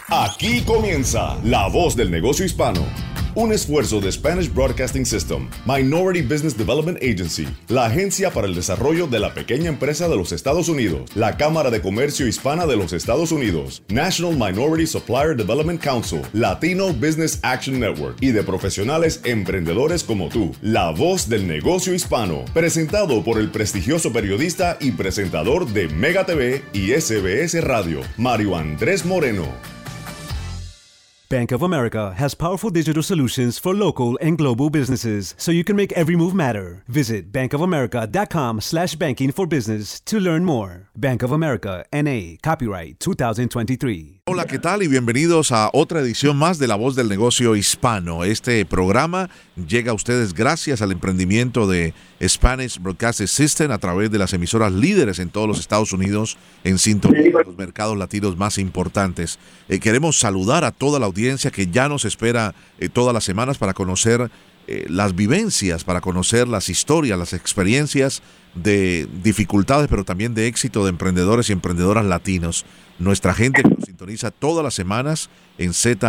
Aquí comienza La Voz del Negocio Hispano, un esfuerzo de Spanish Broadcasting System, Minority Business Development Agency, la agencia para el desarrollo de la pequeña empresa de los Estados Unidos, la Cámara de Comercio Hispana de los Estados Unidos, National Minority Supplier Development Council, Latino Business Action Network y de profesionales emprendedores como tú. La Voz del Negocio Hispano, presentado por el prestigioso periodista y presentador de Mega TV y SBS Radio, Mario Andrés Moreno. Bank of America has powerful digital solutions for local and global businesses, so you can make every move matter. Visit bankofamerica.com/banking for business to learn more. Bank of America, N.A., copyright 2023. Hola, ¿qué tal? Y bienvenidos a otra edición más de La Voz del Negocio Hispano. Este programa llega a ustedes gracias al emprendimiento de Spanish Broadcasting System a través de las emisoras líderes en todos los Estados Unidos en sintonía con los mercados latinos más importantes. Queremos saludar a toda la audiencia que ya nos espera todas las semanas para conocer las vivencias, para conocer las historias, las experiencias de dificultades, pero también de éxito de emprendedores y emprendedoras latinos. Nuestra gente que nos sintoniza todas las semanas en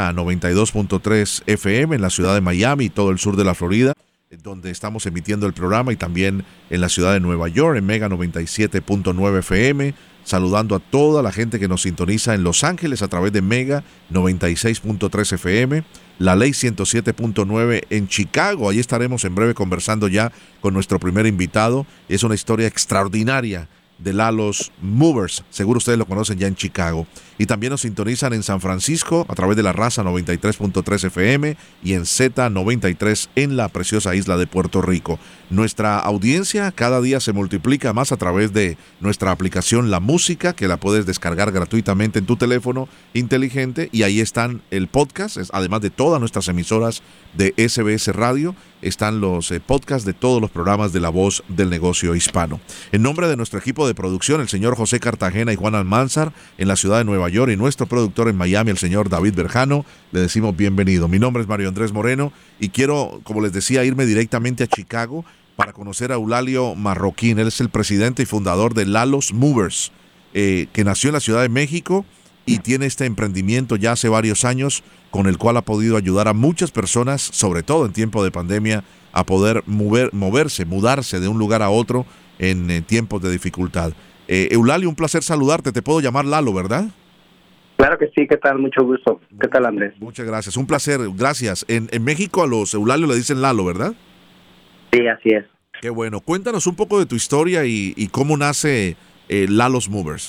Z92.3 FM en la ciudad de Miami y todo el sur de la Florida, donde estamos emitiendo el programa, y también en la ciudad de Nueva York en Mega 97.9 FM, saludando a toda la gente que nos sintoniza en Los Ángeles a través de Mega 96.3 FM, La Ley 107.9 en Chicago. Ahí estaremos en breve conversando ya con nuestro primer invitado. Es una historia extraordinaria de Lalos Movers, seguro ustedes lo conocen ya en Chicago. Y también nos sintonizan en San Francisco a través de la Raza 93.3 FM y en Z93 en la preciosa isla de Puerto Rico. Nuestra audiencia cada día se multiplica más a través de nuestra aplicación La Música, que la puedes descargar gratuitamente en tu teléfono inteligente, y ahí están el podcast, además de todas nuestras emisoras de SBS Radio, están los podcasts de todos los programas de La Voz del Negocio Hispano. En nombre de nuestro equipo de producción, el señor José Cartagena y Juan Almanzar en la ciudad de Nueva York, y nuestro productor en Miami, el señor David Berjano, le decimos bienvenido. Mi nombre es Mario Andrés Moreno y quiero, como les decía, irme directamente a Chicago para conocer a Eulalio Marroquín. Él es el presidente y fundador de Lalos Movers, que nació en la Ciudad de México y tiene este emprendimiento ya hace varios años, con el cual ha podido ayudar a muchas personas, sobre todo en tiempo de pandemia, a poder mudarse de un lugar a otro en tiempos de dificultad. Eulalio, un placer saludarte. Te puedo llamar Lalo, ¿verdad? Claro que sí, ¿qué tal? Mucho gusto. ¿Qué tal, Andrés? Muchas gracias, un placer, gracias. En México a los Eulalio le dicen Lalo, ¿verdad? Sí, así es. Qué bueno. Cuéntanos un poco de tu historia y cómo nace Lalos Movers.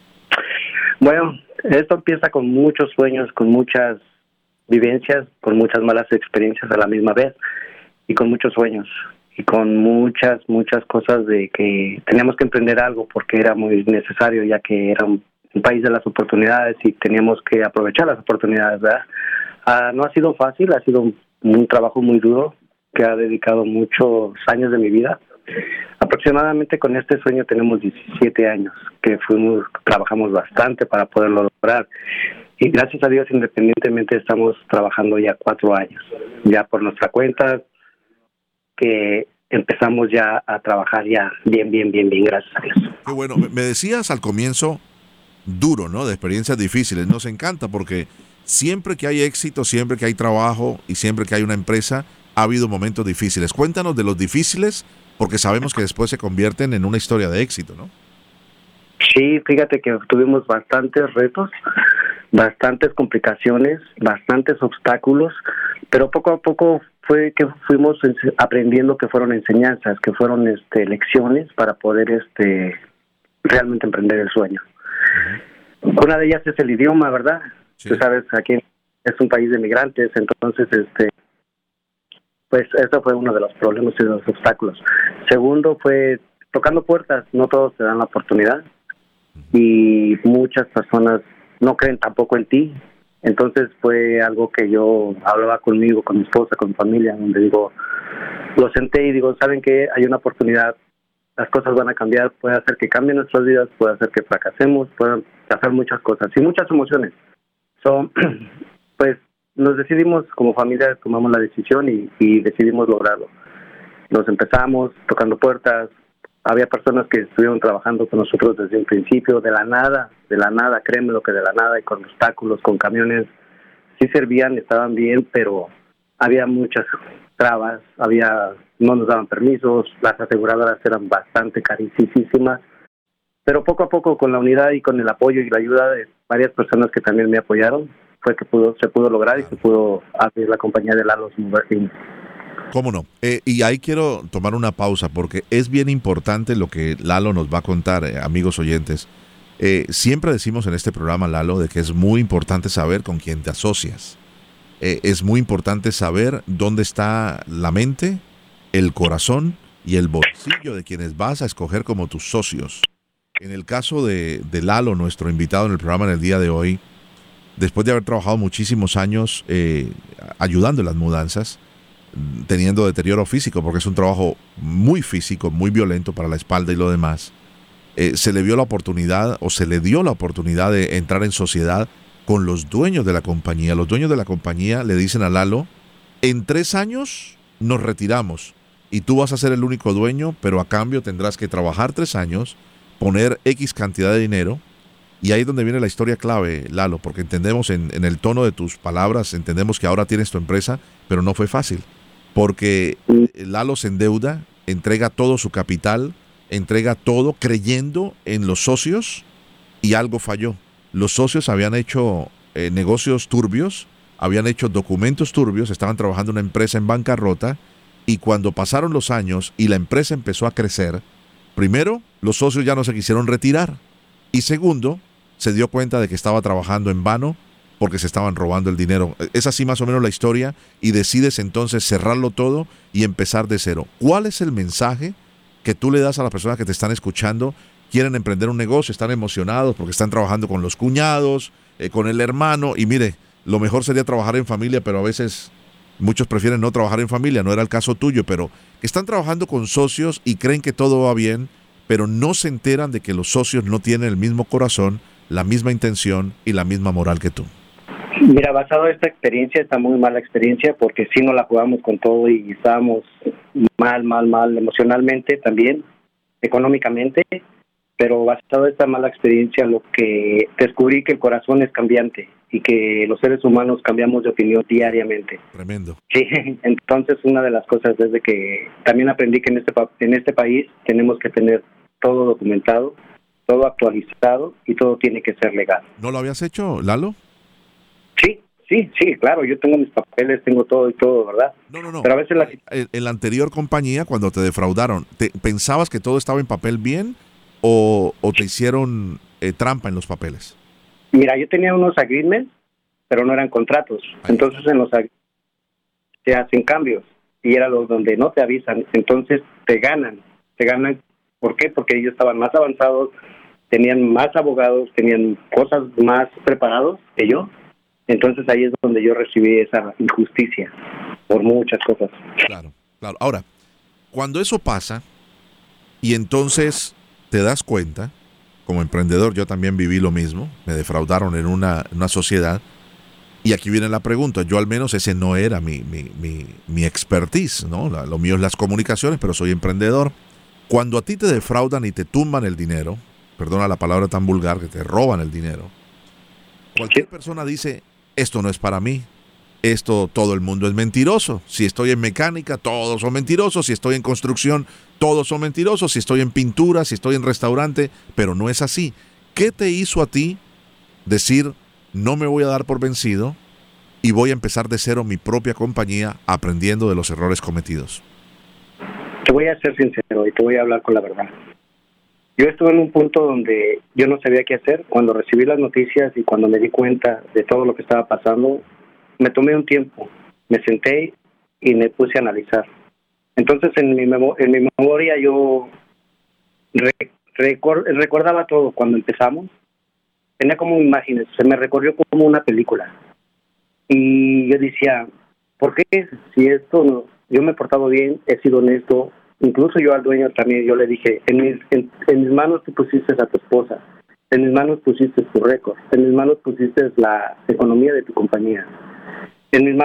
Bueno, esto empieza con muchos sueños, con muchas vivencias, con muchas malas experiencias a la misma vez, y con muchos sueños, y con muchas cosas de que teníamos que emprender algo porque era muy necesario, ya que era un país de las oportunidades y teníamos que aprovechar las oportunidades, ¿verdad? No ha sido fácil, ha sido un trabajo muy duro que ha dedicado muchos años de mi vida. Aproximadamente con este sueño tenemos 17 años que trabajamos bastante para poderlo lograr, y gracias a Dios independientemente estamos trabajando ya 4 años, ya por nuestra cuenta, que empezamos ya a trabajar ya bien, gracias a Dios. Qué bueno. Me decías al comienzo, duro, ¿no? De experiencias difíciles. Nos encanta porque siempre que hay éxito, siempre que hay trabajo y siempre que hay una empresa, ha habido momentos difíciles. Cuéntanos de los difíciles, porque sabemos que después se convierten en una historia de éxito, ¿no? Sí, fíjate que tuvimos bastantes retos, bastantes complicaciones, bastantes obstáculos, pero poco a poco fue que fuimos aprendiendo, que fueron enseñanzas, que fueron lecciones para poder realmente emprender el sueño. Uh-huh. Una de ellas es el idioma, ¿verdad? Sí. Tú sabes, aquí es un país de migrantes, entonces pues eso fue uno de los problemas y de los obstáculos. Segundo fue tocando puertas, no todos te dan la oportunidad, y muchas personas no creen tampoco en ti. Entonces fue algo que yo hablaba conmigo, con mi esposa, con mi familia, donde lo senté y digo, ¿saben qué? Hay una oportunidad, las cosas van a cambiar, puede hacer que cambien nuestras vidas, puede hacer que fracasemos, pueden pasar muchas cosas y muchas emociones. Pues nos decidimos como familia, tomamos la decisión y decidimos lograrlo. Nos empezamos tocando puertas, Había personas que estuvieron trabajando con nosotros desde el principio, de la nada, créeme lo que de la nada, y con obstáculos, con camiones, sí servían, estaban bien, pero había muchas trabas, no nos daban permisos, las aseguradoras eran bastante carísimas, pero poco a poco con la unidad y con el apoyo y la ayuda de varias personas que también me apoyaron, fue que se pudo lograr y se pudo abrir la compañía de Lalo's Movers. ¿Cómo no? Y ahí quiero tomar una pausa porque es bien importante lo que Lalo nos va a contar, amigos oyentes. Siempre decimos en este programa, Lalo, de que es muy importante saber con quién te asocias. Es muy importante saber dónde está la mente, el corazón y el bolsillo de quienes vas a escoger como tus socios. En el caso de Lalo, nuestro invitado en el programa en el día de hoy, después de haber trabajado muchísimos años ayudando en las mudanzas, teniendo deterioro físico, porque es un trabajo muy físico, muy violento para la espalda y lo demás, se le dio la oportunidad de entrar en sociedad con los dueños de la compañía. Los dueños de la compañía le dicen a Lalo, en 3 años nos retiramos y tú vas a ser el único dueño, pero a cambio tendrás que trabajar 3 años, poner X cantidad de dinero. Y ahí es donde viene la historia clave, Lalo, porque entendemos en el tono de tus palabras, entendemos que ahora tienes tu empresa, pero no fue fácil, porque Lalo se endeuda, entrega todo su capital, entrega todo creyendo en los socios y algo falló. Los socios habían hecho negocios turbios, habían hecho documentos turbios, estaban trabajando en una empresa en bancarrota, y cuando pasaron los años y la empresa empezó a crecer, primero, los socios ya no se quisieron retirar, y segundo, se dio cuenta de que estaba trabajando en vano porque se estaban robando el dinero. Es así más o menos la historia, y decides entonces cerrarlo todo y empezar de cero. ¿Cuál es el mensaje que tú le das a las personas que te están escuchando? Quieren emprender un negocio, están emocionados porque están trabajando con los cuñados, con el hermano, y mire, lo mejor sería trabajar en familia, pero a veces muchos prefieren no trabajar en familia. No era el caso tuyo, pero que están trabajando con socios y creen que todo va bien, pero no se enteran de que los socios no tienen el mismo corazón, la misma intención y la misma moral que tú. Mira, basado en esta experiencia, esta muy mala experiencia, porque sí nos la jugamos con todo y estábamos mal emocionalmente también, económicamente, pero basado en esta mala experiencia, lo que descubrí que el corazón es cambiante y que los seres humanos cambiamos de opinión diariamente. Tremendo. Sí, entonces una de las cosas es de que también aprendí que en este país tenemos que tener todo documentado, todo actualizado y todo tiene que ser legal. ¿No lo habías hecho, Lalo? Sí, claro, yo tengo mis papeles, tengo todo y todo, ¿verdad? No. Pero a veces en la anterior compañía, cuando te defraudaron, ¿pensabas que todo estaba en papel bien o te hicieron trampa en los papeles? Mira, yo tenía unos agreements, pero no eran contratos. Entonces en los se hacen cambios y era los donde no te avisan. Entonces te ganan. ¿Por qué? Porque ellos estaban más avanzados, tenían más abogados, tenían cosas más preparados que yo. Entonces ahí es donde yo recibí esa injusticia por muchas cosas. Claro. Ahora, cuando eso pasa y entonces te das cuenta, como emprendedor yo también viví lo mismo, me defraudaron en una sociedad, y aquí viene la pregunta, yo al menos ese no era mi expertise, ¿no? Lo mío es las comunicaciones, pero soy emprendedor. Cuando a ti te defraudan y te tumban el dinero, perdona la palabra tan vulgar, que te roban el dinero, cualquier persona dice, esto no es para mí, todo el mundo es mentiroso. Si estoy en mecánica, todos son mentirosos. Si estoy en construcción, todos son mentirosos. Si estoy en pintura, si estoy en restaurante, pero no es así. ¿Qué te hizo a ti decir, no me voy a dar por vencido y voy a empezar de cero mi propia compañía aprendiendo de los errores cometidos? Te voy a ser sincero y te voy a hablar con la verdad. Yo estuve en un punto donde yo no sabía qué hacer. Cuando recibí las noticias y cuando me di cuenta de todo lo que estaba pasando, me tomé un tiempo, me senté y me puse a analizar. Entonces en mi memoria yo recordaba todo cuando empezamos. Tenía como imágenes, se me recorrió como una película. Y yo decía, ¿por qué? Si esto no, yo me he portado bien, he sido honesto. Incluso yo al dueño también, yo le dije, en mis manos tú pusiste a tu esposa, en mis manos pusiste tu récord, en mis manos pusiste la economía de tu compañía, en mis manos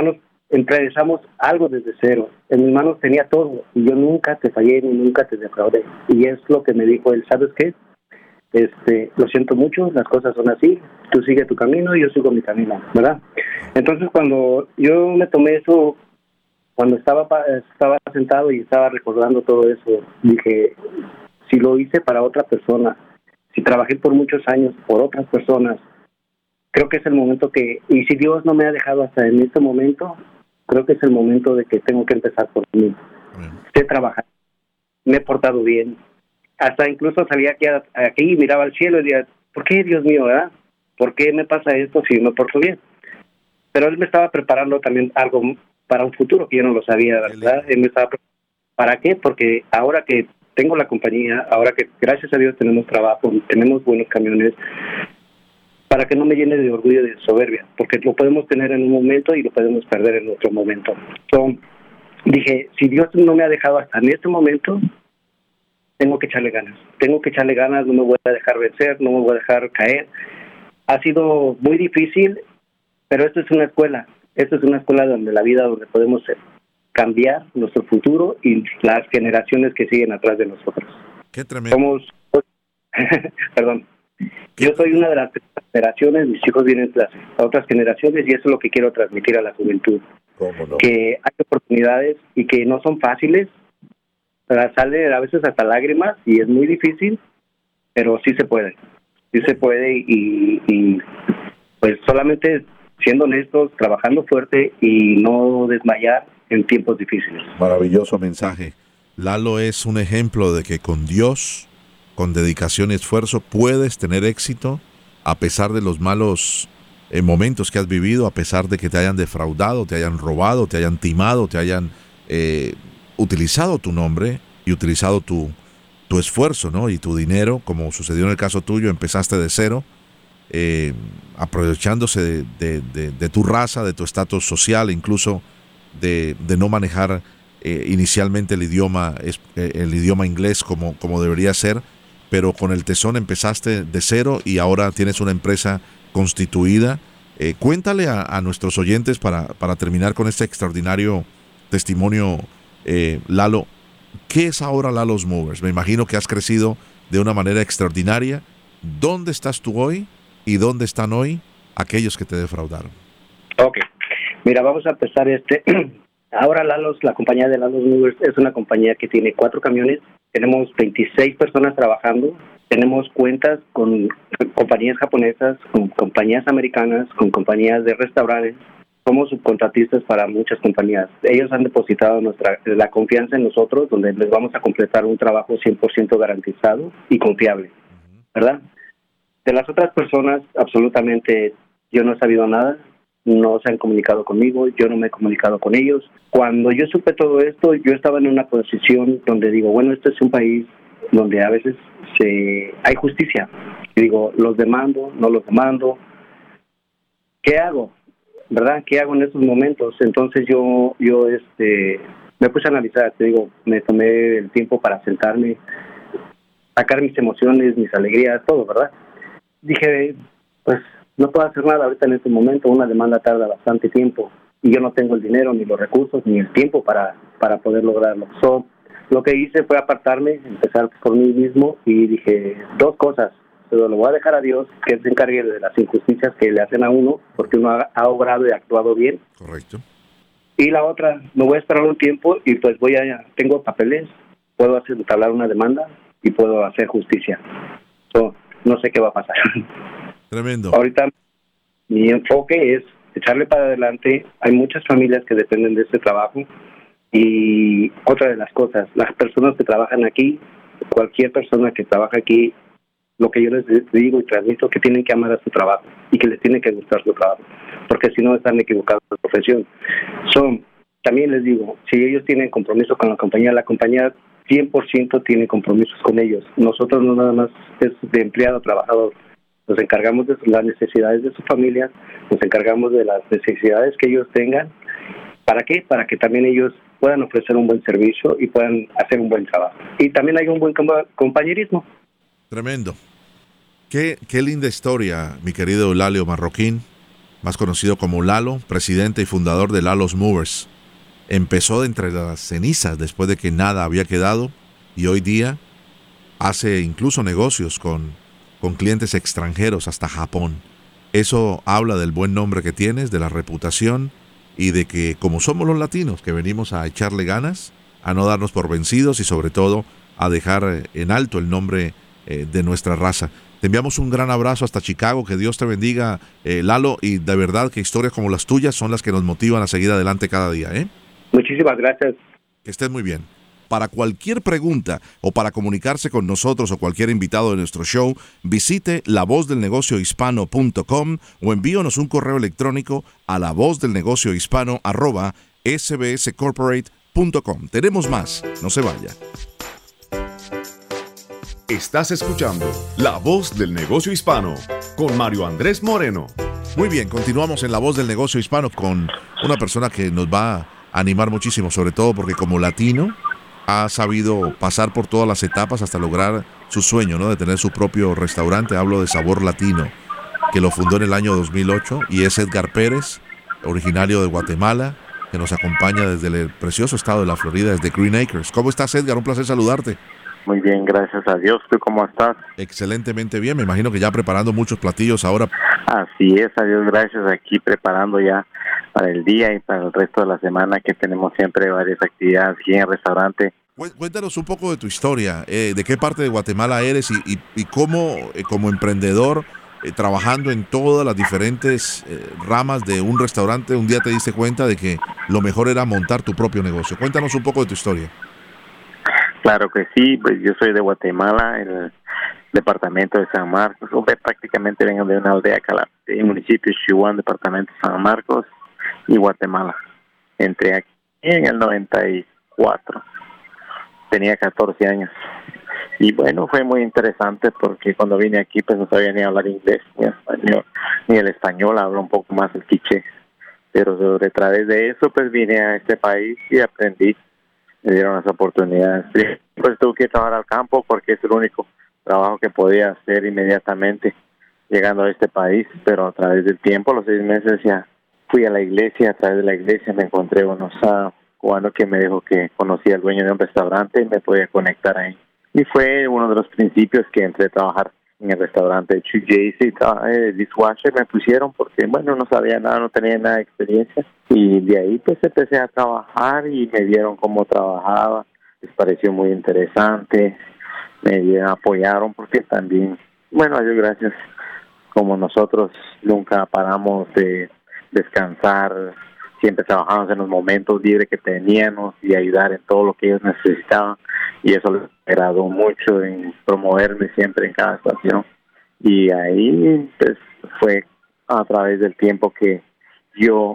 empezamos algo desde cero. En mis manos tenía todo y yo nunca te fallé ni nunca te defraudé. Y es lo que me dijo él, ¿sabes qué? Lo siento mucho, las cosas son así, tú sigue tu camino y yo sigo mi camino, ¿verdad? Entonces cuando yo me tomé eso, cuando estaba sentado y estaba recordando todo eso, dije, si lo hice para otra persona, si trabajé por muchos años por otras personas, creo que es el momento y si Dios no me ha dejado hasta en este momento, creo que es el momento de que tengo que empezar por mí. Sé trabajar, me he portado bien, hasta incluso salía aquí y miraba al cielo y decía, ¿por qué, Dios mío, verdad? ¿Por qué me pasa esto si me porto bien? Pero él me estaba preparando también algo para un futuro que yo no lo sabía, ¿verdad? Él me estaba ¿para qué? Porque ahora que tengo la compañía, ahora que gracias a Dios tenemos trabajo, tenemos buenos camiones, para que no me llene de orgullo y de soberbia, porque lo podemos tener en un momento y lo podemos perder en otro momento. Entonces, dije, si Dios no me ha dejado hasta en este momento, tengo que echarle ganas, no me voy a dejar vencer, no me voy a dejar caer. Ha sido muy difícil, pero esto es una escuela donde donde podemos cambiar nuestro futuro y las generaciones que siguen atrás de nosotros. Qué tremendo. Perdón. Yo soy una de las generaciones, mis hijos vienen de las otras generaciones y eso es lo que quiero transmitir a la juventud. ¿Cómo no? Que hay oportunidades y que no son fáciles, sale a veces hasta lágrimas y es muy difícil, pero sí se puede y pues solamente siendo honestos, trabajando fuerte y no desmayar en tiempos difíciles. Maravilloso mensaje. Lalo es un ejemplo de que con Dios, con dedicación y esfuerzo, puedes tener éxito a pesar de los malos momentos que has vivido, a pesar de que te hayan defraudado, te hayan robado, te hayan timado, te hayan utilizado tu nombre y utilizado tu esfuerzo, ¿no? Y tu dinero, como sucedió en el caso tuyo, empezaste de cero, aprovechándose de tu raza, de tu estatus social, incluso de no manejar inicialmente el idioma inglés como debería ser, pero con el tesón empezaste de cero y ahora tienes una empresa constituida. Cuéntale a nuestros oyentes para terminar con este extraordinario testimonio, Lalo, ¿qué es ahora Lalo's Movers? Me imagino que has crecido de una manera extraordinaria. ¿Dónde estás tú hoy y dónde están hoy aquellos que te defraudaron? Ok, mira, vamos a empezar ahora la compañía de Lalo's Movers es una compañía que tiene 4 camiones, tenemos 26 personas trabajando, tenemos cuentas con compañías japonesas, con compañías americanas, con compañías de restaurantes. Somos subcontratistas para muchas compañías. Ellos han depositado la confianza en nosotros, donde les vamos a completar un trabajo 100% garantizado y confiable, ¿verdad? De las otras personas, absolutamente, yo no he sabido nada, no se han comunicado conmigo, yo no me he comunicado con ellos. Cuando yo supe todo esto, yo estaba en una posición donde digo, bueno, este es un país donde a veces hay justicia. Y digo, los demando, no los demando. ¿Qué hago? ¿Verdad? ¿Qué hago en estos momentos? Entonces yo me puse a analizar, te digo, me tomé el tiempo para sentarme, sacar mis emociones, mis alegrías, todo, ¿verdad? Dije, pues no puedo hacer nada ahorita en este momento, una demanda tarda bastante tiempo y yo no tengo el dinero, ni los recursos, ni el tiempo para poder lograrlo. Lo que hice fue apartarme, empezar por mí mismo y dije 2 cosas. Pero lo voy a dejar a Dios, que Él se encargue de las injusticias que le hacen a uno, porque uno ha obrado y actuado bien. Correcto. Y la otra, me voy a esperar un tiempo y pues tengo papeles, puedo entablar una demanda y puedo hacer justicia. No sé qué va a pasar. Tremendo. Ahorita mi enfoque es echarle para adelante. Hay muchas familias que dependen de este trabajo. Y otra de las cosas, las personas que trabajan aquí, cualquier persona que trabaja aquí, lo que yo les digo y transmito, que tienen que amar a su trabajo y que les tiene que gustar su trabajo, porque si no están equivocados en su profesión. También les digo, si ellos tienen compromiso con la compañía 100% tiene compromisos con ellos. Nosotros no nada más es de empleado a trabajador. Nos encargamos de las necesidades de su familia, nos encargamos de las necesidades que ellos tengan. ¿Para qué? Para que también ellos puedan ofrecer un buen servicio y puedan hacer un buen trabajo. Y también hay un buen compañerismo. Tremendo. Qué linda historia, mi querido Eulalio Marroquín. más conocido como Lalo, presidente y fundador de Lalo's Movers. Empezó de entre las cenizas después de que nada había quedado y hoy día hace incluso negocios con clientes extranjeros hasta Japón. Eso habla del buen nombre que tienes, de la reputación y de que como somos los latinos que venimos a echarle ganas, a no darnos por vencidos y sobre todo a dejar en alto el nombre de nuestra raza. Te enviamos un gran abrazo hasta Chicago, que Dios te bendiga, Lalo, y de verdad que historias como las tuyas son las que nos motivan a seguir adelante cada día. Muchísimas gracias. Que estés muy bien. Para cualquier pregunta o para comunicarse con nosotros o cualquier invitado de nuestro show, visite lavozdelnegociohispano.com o envíenos un correo electrónico a lavozdelnegociohispano@sbscorporate.com. Tenemos más, no se vaya. Estás escuchando La Voz del Negocio Hispano con Mario Andrés Moreno. Muy bien, continuamos en La Voz del Negocio Hispano con una persona que nos va a animar muchísimo, sobre todo porque como latino ha sabido pasar por todas las etapas hasta lograr su sueño, ¿no?, de tener su propio restaurante. Hablo de Sabor Latino, que lo fundó en el año 2008, y es Edgar Pérez, originario de Guatemala, que nos acompaña desde el precioso estado de la Florida, desde Green Acres. ¿Cómo estás, Edgar? Un placer saludarte. Muy bien, gracias a Dios. ¿Tú cómo estás? Excelentemente bien. Me imagino que ya preparando muchos platillos ahora. Así es, a Dios gracias. Aquí preparando ya para el día y para el resto de la semana, que tenemos siempre varias actividades aquí en el restaurante. Cuéntanos un poco de tu historia, de qué parte de Guatemala eres y cómo como emprendedor, trabajando en todas las diferentes ramas de un restaurante, un día te diste cuenta de que lo mejor era montar tu propio negocio. Cuéntanos un poco de tu historia. Claro que sí, pues yo soy de Guatemala, en el departamento de San Marcos. Yo prácticamente vengo de una aldea, el municipio de Chihuahua, departamento de San Marcos y Guatemala. Entré aquí en el 94. Tenía 14 años. Y bueno, fue muy interesante porque cuando vine aquí pues no sabía ni hablar inglés ni español, ni el español, hablo un poco más el quiché. Pero sobre través de eso pues vine a este país y aprendí. Me dieron las oportunidades. Pues tuve que trabajar al campo porque es el único trabajo que podía hacer inmediatamente llegando a este país. Pero a través del tiempo, los 6 meses ya fui a la iglesia. A través de la iglesia me encontré unos cubanos que me dijo que conocía al dueño de un restaurante y me podía conectar ahí. Y fue uno de los principios que entré a trabajar en el restaurante JC, dishwasher me pusieron porque, bueno, no sabía nada, no tenía nada de experiencia. Y de ahí pues empecé a trabajar y me vieron cómo trabajaba. Les pareció muy interesante, me apoyaron porque también, bueno, a Dios gracias, como nosotros nunca paramos de descansar, siempre trabajamos en los momentos libres que teníamos y ayudar en todo lo que ellos necesitaban, y eso les agradó mucho en promoverme siempre en cada estación. Y ahí pues fue a través del tiempo que yo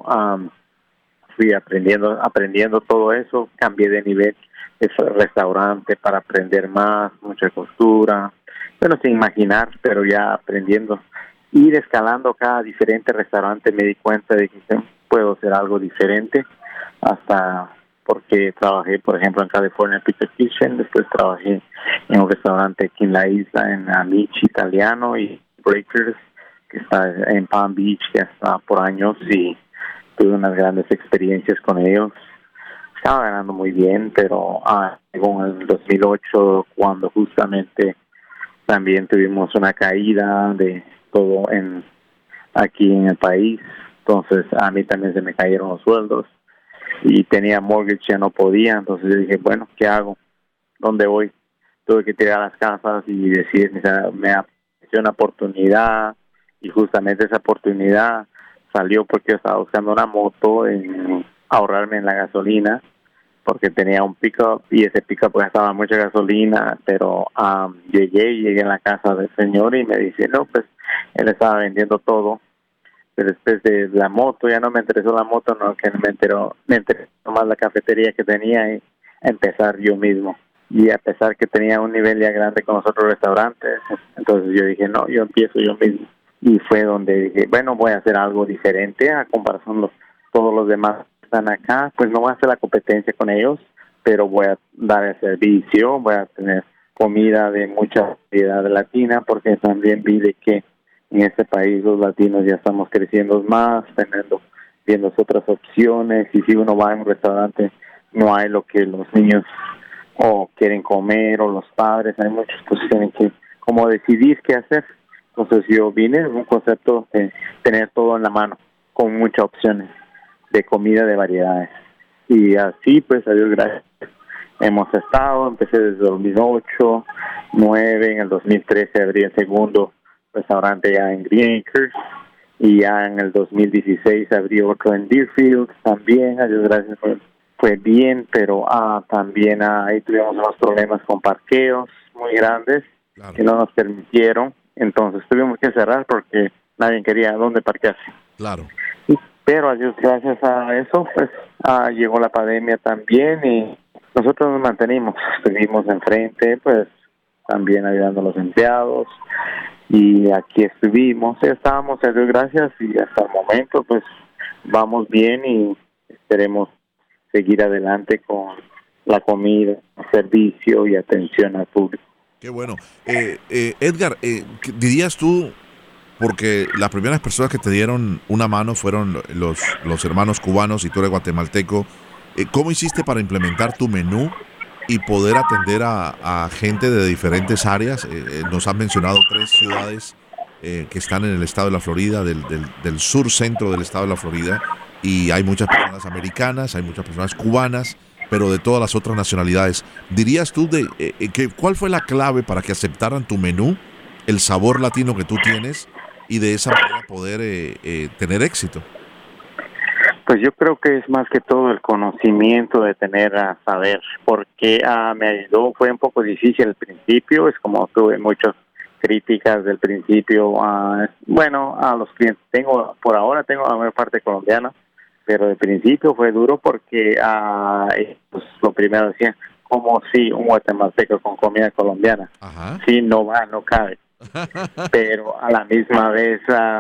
fui aprendiendo todo eso. Cambié de nivel de restaurante para aprender más, mucha costura, bueno, sin imaginar, pero ya aprendiendo. Ir escalando cada diferente restaurante me di cuenta de que puedo hacer algo diferente, hasta porque trabajé, por ejemplo, en California Pizza Kitchen, después trabajé en un restaurante aquí en la isla, en Amici Italiano, y Breakers, que está en Palm Beach, que está por años, y tuve unas grandes experiencias con ellos. Estaba ganando muy bien, pero llegó en el 2008, cuando justamente también tuvimos una caída de todo aquí en el país. Entonces a mí también se me cayeron los sueldos y tenía mortgage, ya no podía. Entonces yo dije, bueno, ¿qué hago? ¿Dónde voy? Tuve que tirar las casas y decir, me apareció una oportunidad, y justamente esa oportunidad salió porque yo estaba buscando una moto, en ahorrarme en la gasolina, porque tenía un pick-up y ese pick-up gastaba mucha gasolina. Pero llegué en la casa del señor y me dice, no, pues él estaba vendiendo todo. Pero después de la moto, ya no me interesó la moto, no, que me interesó más la cafetería que tenía, y empezar yo mismo. Y a pesar que tenía un nivel ya grande con los otros restaurantes, entonces yo dije, no, yo empiezo yo mismo. Y fue donde dije, bueno, voy a hacer algo diferente a comparación de todos los demás que están acá. Pues no voy a hacer la competencia con ellos, pero voy a dar el servicio, voy a tener comida de mucha variedad latina, porque también vi de que en este país los latinos ya estamos creciendo más, viendo otras opciones, y si uno va a un restaurante no hay lo que los niños o quieren comer o los padres, hay muchos, pues tienen que como decidir qué hacer. Entonces yo vine en un concepto de tener todo en la mano, con muchas opciones de comida de variedades. Y así, pues, a Dios gracias, hemos estado. Empecé desde 2008, 2009, en el 2013 abrí el segundo restaurante ya en Green Acres, y ya en el 2016 abrí otro en Deerfield también. A Dios gracias fue bien, pero también ahí tuvimos unos problemas con parqueos muy grandes, claro, que no nos permitieron. Entonces tuvimos que cerrar porque nadie quería dónde parquearse. Claro. Pero a Dios gracias a eso, pues llegó la pandemia también, y nosotros nos mantenimos, estuvimos enfrente, pues también ayudando a los empleados, y aquí estábamos a Dios gracias, y hasta el momento pues vamos bien, y esperemos seguir adelante con la comida, servicio y atención al público. Qué bueno. Edgar, dirías tú, porque las primeras personas que te dieron una mano fueron los hermanos cubanos y tú eres guatemalteco, ¿cómo hiciste para implementar tu menú y poder atender a gente de diferentes áreas? Nos has mencionado 3 ciudades que están en el estado de la Florida, del sur centro del estado de la Florida, y hay muchas personas americanas, hay muchas personas cubanas, pero de todas las otras nacionalidades. ¿Dirías tú cuál fue la clave para que aceptaran tu menú, el sabor latino que tú tienes, y de esa manera poder tener éxito? Pues yo creo que es más que todo el conocimiento de tener a saber, porque me ayudó. Fue un poco difícil al principio, es como tuve muchas críticas del principio, a los clientes. Por ahora tengo la mayor parte colombiana, pero de principio fue duro porque pues, lo primero decían, como si un guatemalteco con comida colombiana, sí, no cabe. Pero a la misma vez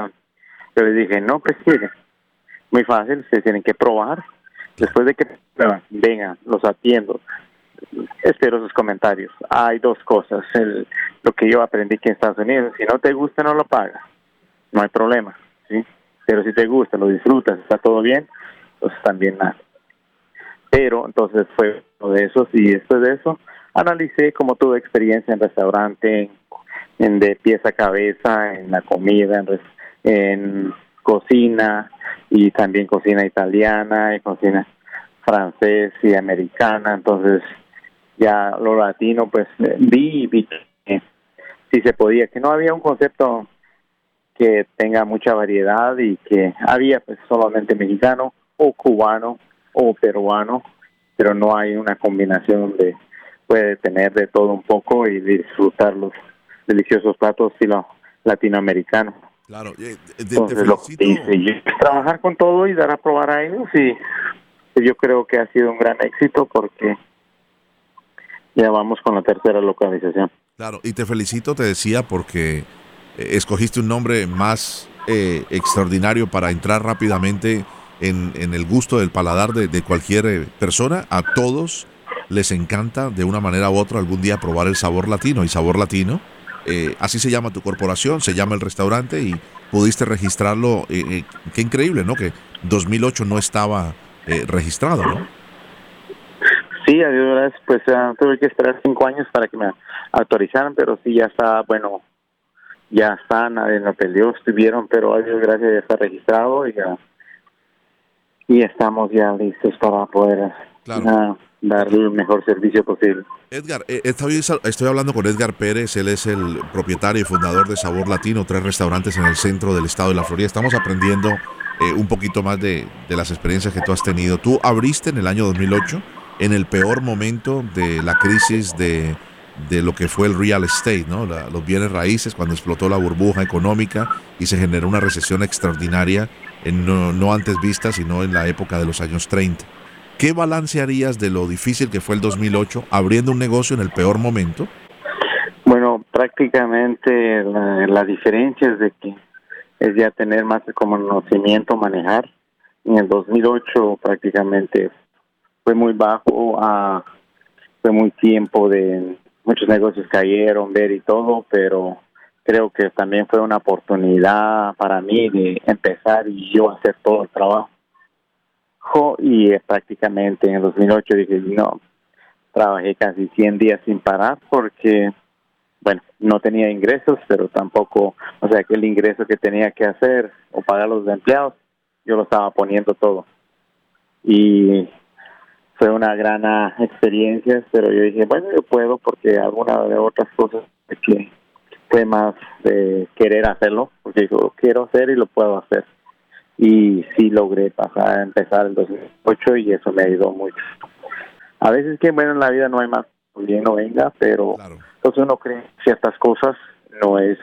yo les dije, no, pues mire, muy fácil, ustedes tienen que probar. Después de que vengan, los atiendo, espero sus comentarios. Hay 2 cosas, lo que yo aprendí aquí en Estados Unidos: si no te gusta, no lo pagas, no hay problema, ¿sí? Pero si te gusta, lo disfrutas, está todo bien, pues también nada. Pero entonces fue uno de esos, y después de eso analicé como tuve experiencia en restaurante, en de pieza a cabeza, en la comida, en cocina, y también cocina italiana y cocina francés y americana. Entonces ya lo latino, pues vi que sí se podía, que no había un concepto que tenga mucha variedad, y que había pues solamente mexicano o cubano o peruano, pero no hay una combinación donde puede tener de todo un poco y disfrutar los deliciosos platos estilo latinoamericano. Claro, entonces lo que hice yo es trabajar con todo y dar a probar a ellos, y yo creo que ha sido un gran éxito porque ya vamos con la 3ª localización. Claro, y te felicito, te decía, porque escogiste un nombre más extraordinario para entrar rápidamente en el gusto del paladar de cualquier persona. A todos les encanta de una manera u otra algún día probar el sabor latino, y sabor latino, así se llama tu corporación, se llama el restaurante, y pudiste registrarlo. Qué increíble, ¿no? Que 2008 no estaba registrado, ¿no? Sí, a Dios gracias, pues tuve que esperar 5 años para que me autorizaran, pero sí, ya está, bueno, ya está, nadie lo peleó, estuvieron, pero a Dios gracias ya está registrado, y estamos ya listos para poder dar el mejor servicio posible. Edgar, estoy hablando con Edgar Pérez, él es el propietario y fundador de Sabor Latino, 3 restaurantes en el centro del estado de la Florida. Estamos aprendiendo un poquito más de las experiencias que tú has tenido. Tú abriste en el año 2008, en el peor momento de la crisis de lo que fue el real estate, ¿no? Los bienes raíces, cuando explotó la burbuja económica y se generó una recesión extraordinaria, no antes vista, sino en la época de los años 30. ¿Qué balance harías de lo difícil que fue el 2008 abriendo un negocio en el peor momento? Bueno, prácticamente la diferencia es de que es ya tener más conocimiento, manejar. En el 2008 prácticamente fue muy bajo, fue muy tiempo de muchos negocios cayeron, ver y todo, pero creo que también fue una oportunidad para mí de empezar y yo hacer todo el trabajo. Y prácticamente en el 2008 dije, no, trabajé casi 100 días sin parar porque, bueno, no tenía ingresos, pero tampoco, o sea, que el ingreso que tenía que hacer o pagar los empleados, yo lo estaba poniendo todo. Y fue una gran experiencia, pero yo dije, bueno, yo puedo porque alguna de otras cosas que fue más de querer hacerlo, porque yo lo quiero hacer y lo puedo hacer. Y sí logré empezar el 2008 y eso me ayudó mucho. A veces que, bueno, en la vida no hay más, bien no venga, pero Claro. entonces uno cree ciertas cosas, no es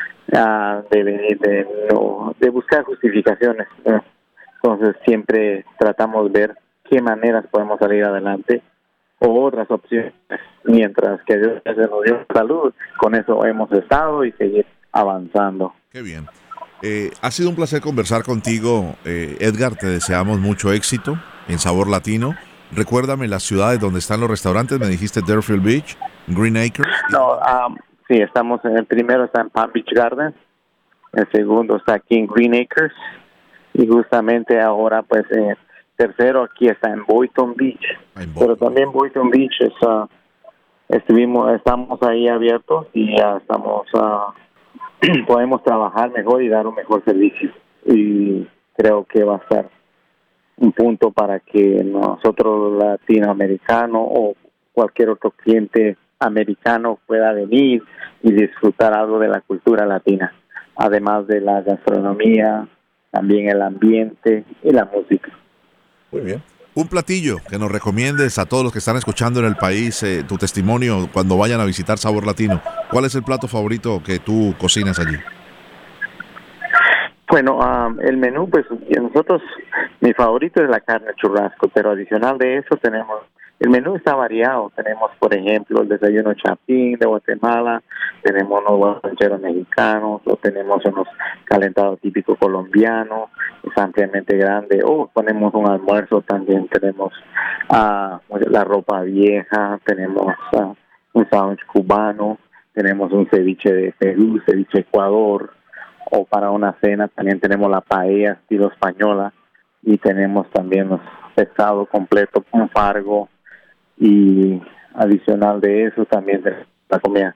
de buscar justificaciones, ¿no? Entonces siempre tratamos de ver qué maneras podemos salir adelante o otras opciones, mientras que Dios nos dio salud, con eso hemos estado y seguir avanzando. Qué bien. Ha sido un placer conversar contigo, Edgar. Te deseamos mucho éxito en Sabor Latino. Recuérdame las ciudades donde están los restaurantes. Me dijiste Deerfield Beach, Green Acres. No, sí, estamos en el primero está en Palm Beach Gardens, el segundo está aquí en Green Acres y justamente ahora pues tercero aquí está en Boynton Beach. Pero también Boynton Beach estamos ahí abiertos y ya estamos podemos trabajar mejor y dar un mejor servicio, y creo que va a ser un punto para que nosotros latinoamericanos o cualquier otro cliente americano pueda venir y disfrutar algo de la cultura latina, además de la gastronomía, también el ambiente y la música. Muy bien. Un platillo que nos recomiendes a todos los que están escuchando en el país, tu testimonio cuando vayan a visitar Sabor Latino. ¿Cuál es el plato favorito que tú cocinas allí? Bueno, el menú, pues nosotros, mi favorito es la carne churrasco, pero adicional de eso el menú está variado. Tenemos, por ejemplo, el desayuno chapín de Guatemala, tenemos unos rancheros mexicanos, o tenemos unos calentados típicos colombianos, es ampliamente grande, ponemos un almuerzo también, tenemos la ropa vieja, tenemos un sándwich cubano, tenemos un ceviche de Perú, ceviche de Ecuador, o para una cena también tenemos la paella estilo española, y tenemos también los pescados completos con fargo, y adicional de eso también tenemos la comida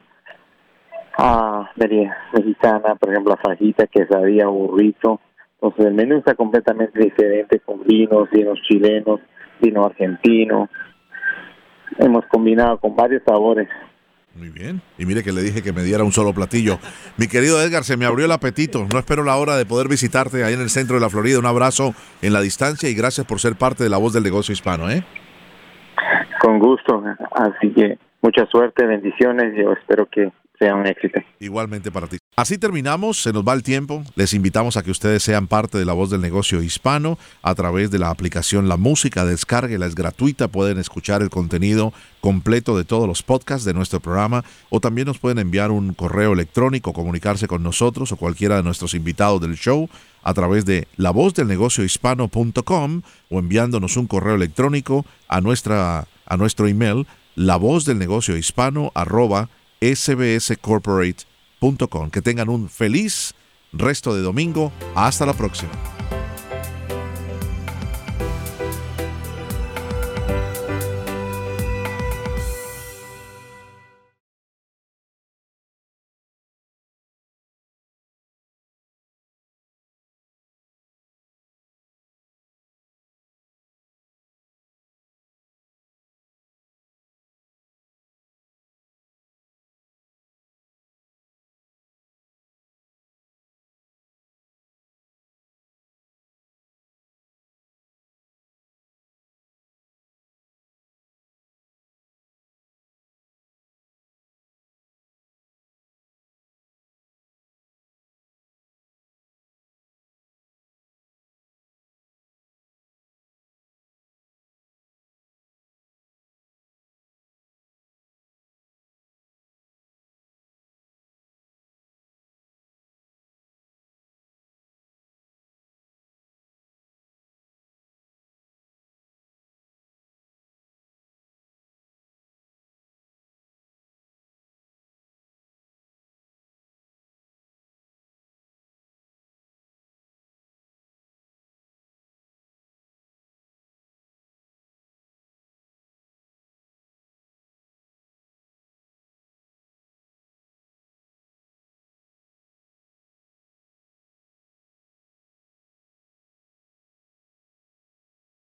mexicana, por ejemplo la fajita, quesadilla, burrito. Entonces el menú está completamente diferente, con vinos chilenos, vino argentino. Hemos combinado con varios sabores. Muy bien. Y mire que le dije que me diera un solo platillo. Mi querido Edgar, se me abrió el apetito. No espero la hora de poder visitarte ahí en el centro de la Florida. Un abrazo en la distancia y gracias por ser parte de La Voz del Negocio Hispano, ¿eh? Con gusto. Así que mucha suerte, bendiciones. Yo espero que sea un éxito. Igualmente para ti. Así terminamos, se nos va el tiempo. Les invitamos a que ustedes sean parte de La Voz del Negocio Hispano a través de la aplicación La Música. Descárguela, es gratuita. Pueden escuchar el contenido completo de todos los podcasts de nuestro programa, o también nos pueden enviar un correo electrónico, comunicarse con nosotros o cualquiera de nuestros invitados del show a través de lavozdelnegociohispano.com o enviándonos un correo electrónico a nuestro email lavozdelnegociohispano@sbscorporate.com. Que tengan un feliz resto de domingo. Hasta la próxima.